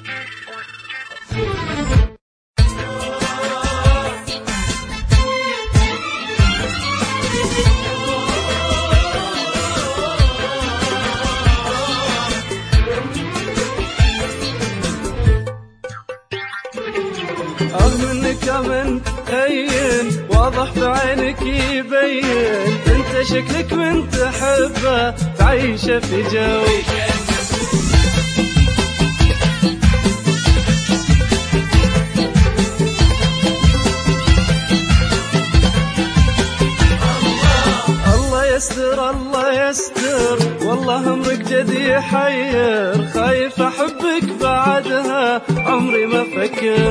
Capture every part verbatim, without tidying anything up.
رغم انك من هين واضح بعينك يبين، انت شكلك من تحبه تعيشه في جو. الله يستر الله يستر والله امرك جد يحير، خايف احبك بعدها عمري ما فكر.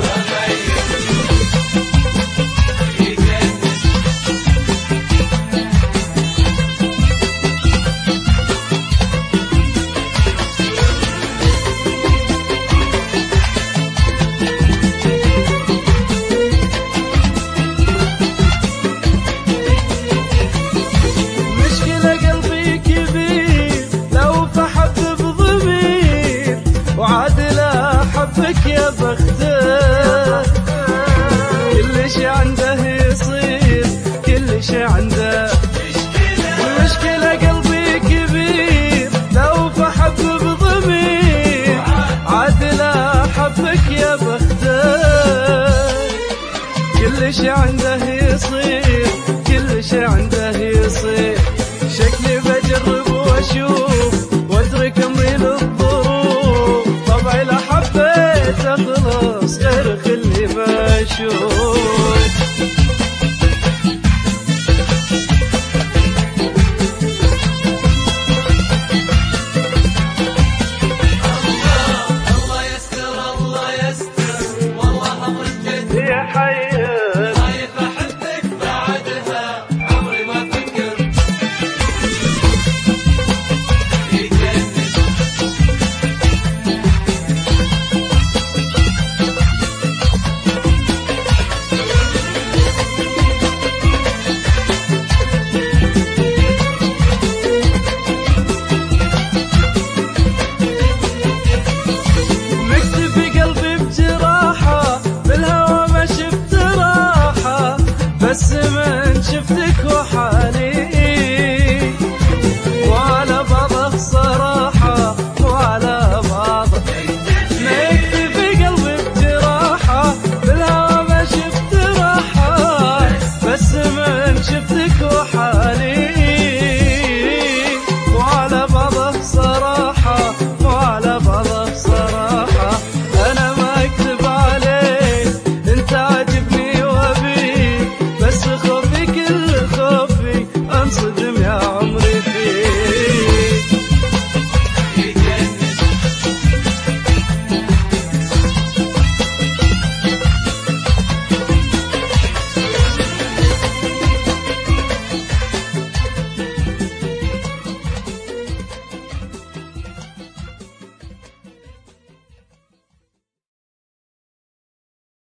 حبك يا بخته كل شي عنده يصير، كل شي عنده المشكلة قلبي كبير لو فحب بضمير، عادله حبك يا بخته كل شي عنده يصير، كل شي عنده يصير.